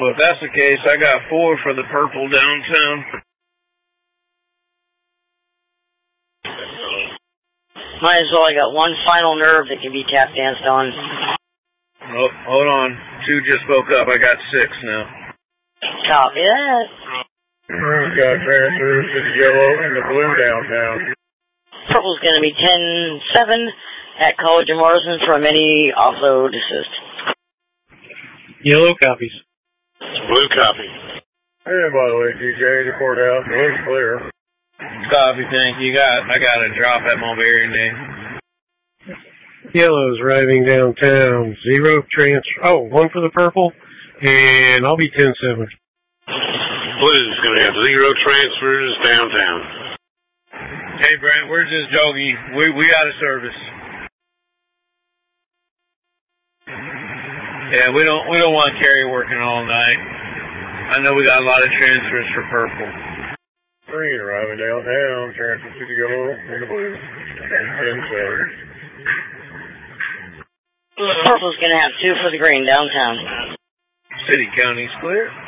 Well, if that's the case, I got 4 for the purple downtown. Might as well. I got 1 final nerve that can be tap danced on. Oh, hold on. 2 just spoke up. I got 6 now. Copy that. Got transfers to the yellow and the blue downtown. Purple's going to be 10-7 at College of Morrison from any offload assist. Yellow copies. Blue copy. And by the way, TJ, the courthouse, blue's clear. Copy, thank you. I got a drop at Mulberry Day. Yellow's arriving downtown. 0 transfer. Oh, 1 for the purple. And I'll be 10-7. Blue's going to have 0 transfers downtown. Hey, Brent, we're just joking. We out of service. Yeah, we don't want Carrie working all night. I know we got a lot of transfers for purple. Green arriving downtown. Transfer to the yellow and the blue. 10-7. Purple's going to have 2 for the green downtown. City County's clear.